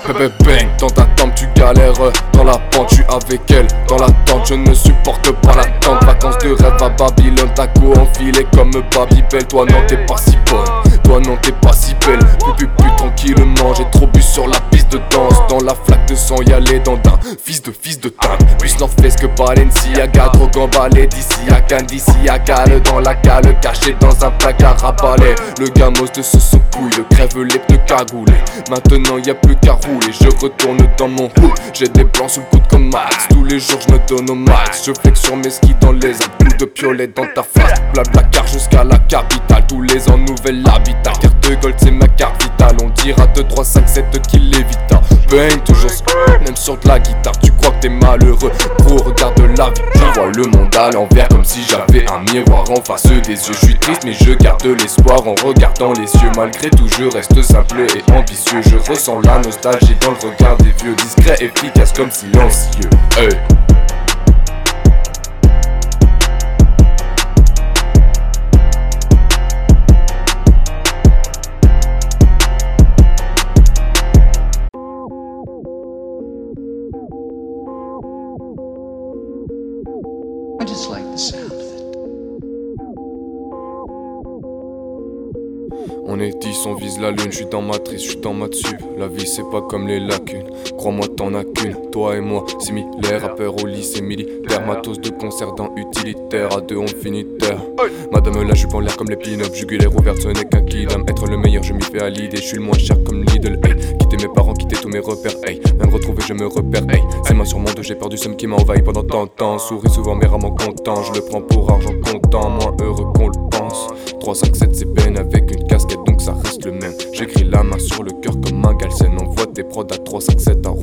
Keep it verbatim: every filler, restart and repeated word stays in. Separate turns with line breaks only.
Bébé bang, dans ta tempe tu galères. Dans la pente, je suis avec elle. Dans la tente, je ne supporte pas l'attente. Vacances de rêve à Babylone, ta go enfilée comme Babybel. Toi non t'es pas si bonne, toi non t'es pas si belle. Plus plus plus tranquillement, j'ai trop bu sur la piste de danse. Dans la flaque de sang, y'a les dents d'un fils de fils de table. Plus North Face que Balenciaga, drogue emballé d'ici à Cannes, d'ici à Cale. Dans la cale, caché dans un placard à balai. Le gamos de ce son couille, le crève les pneus cagoulés. Maintenant y'a plus qu'à rouler, je retourne dans mon hood. J'ai des plans sous le coude comme Max, tous les jours je me donne au max. Je flex sur mes skis dans les Alpes, coup de piolet dans ta face. Blabla car jusqu'à la capitale, tous les ans nouvelle habitat. Carte de gold c'est ma carte vitale, on dira deux, trois, cinq, sept qu'il évita. Bang toujours même sur de la guitare, tu crois que t'es malheureux, gros regarde la vie. Je vois le monde à l'envers comme si j'avais un miroir en face des yeux. Je suis triste mais je garde l'espoir en regardant les cieux. Malgré tout je reste simple et ambitieux. Je ressens la nostalgie dans le regard des vieux. Discret, efficace comme silencieux. Hey.
I just like the sound of it.
On est dix, on vise la lune, j'suis dans ma matrice, j'suis dans ma tube. La vie c'est pas comme les lacunes, crois-moi t'en as qu'une. Toi et moi, similaires, rappeurs au lycée militaire. Matos de concert dans utilitaire, à deux on finit terre. Madame la jupe en l'air comme les pin-up, jugulaire ouverte ce n'est qu'un kidam. Être le meilleur je m'y fais à l'idée, j'suis le moins cher comme Lidl, hey. Quitter mes parents, quitter tous mes repères, hey. Même retrouver je me repère, hey. C'est mains sur mon dos, j'ai peur du somme qui m'envahit pendant tant de temps. Souris souvent mais rarement content, je le prends pour argent comptant. Moins heureux qu'on le pense. Trois, cinq, sept c'est peine avec une casquette donc ça reste le même. J'écris la main sur le cœur comme un galsen. Envoie tes prods à trois, cinq, sept à